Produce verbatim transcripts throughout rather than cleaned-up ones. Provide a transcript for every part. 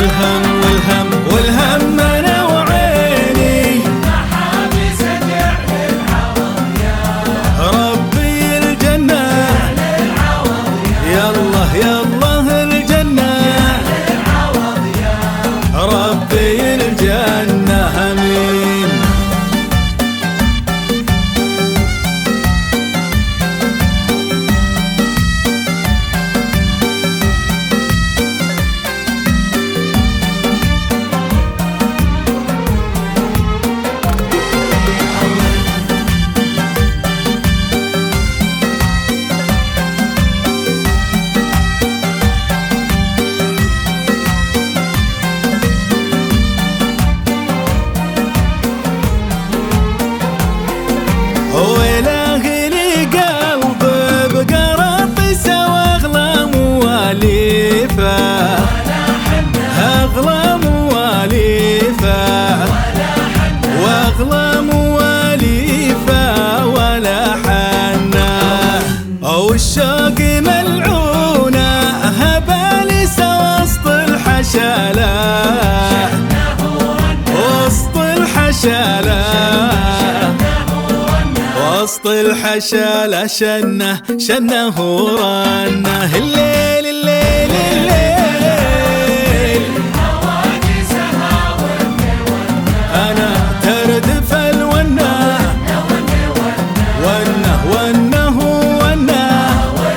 والهم والهم والهم انا وعيني حابس جعل العوض يا ربي الجنة العوض يا الله يا الله الجنة العوض يا ربي الجنة امين. وإلهي لي قلب بقراطيسه واغلى مواليفه اغلى مواليفه واغلى مواليفه ولا حنه والشوق ملعونه هبالس وسط الحشاله وسط الحشاله وسط الحشالة شنه شنه ورنه الليل الليل الليل حوادثها وني أنا تردف الونه ونه ونه ونه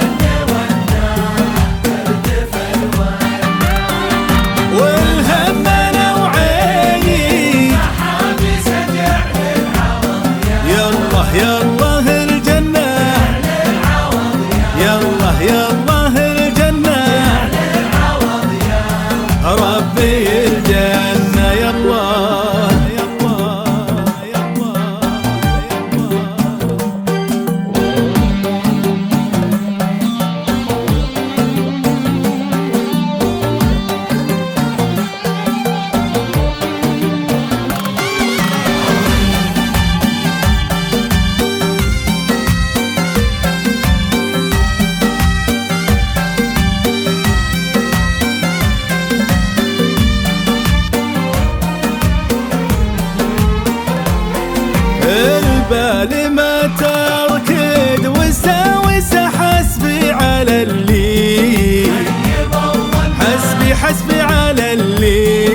والهم أنا وعيني حابس جعل العوض يا الله يا الله الجنة يا الله يا الله الجنة ربي الجنة يا الله يا الله يا الله البال ما تركد وساوس حسبي على اللي حسبي حسبي على اللي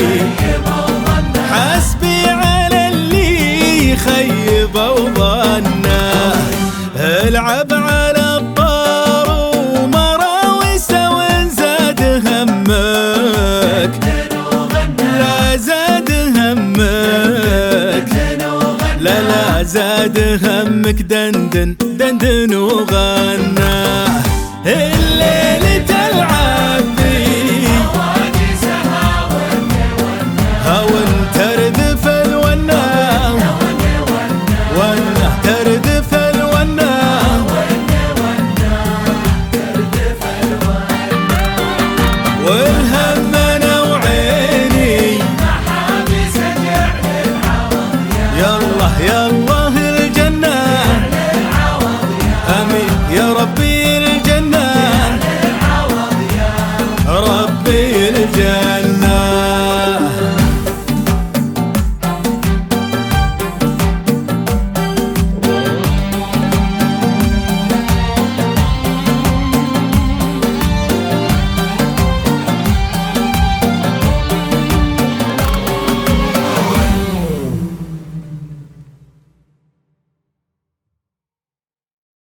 حسبي على اللي خيب وظنه العب على الطار ومراوس وين زاد همك لا زاد همك لا لا زاد همك دندن دندن وغنى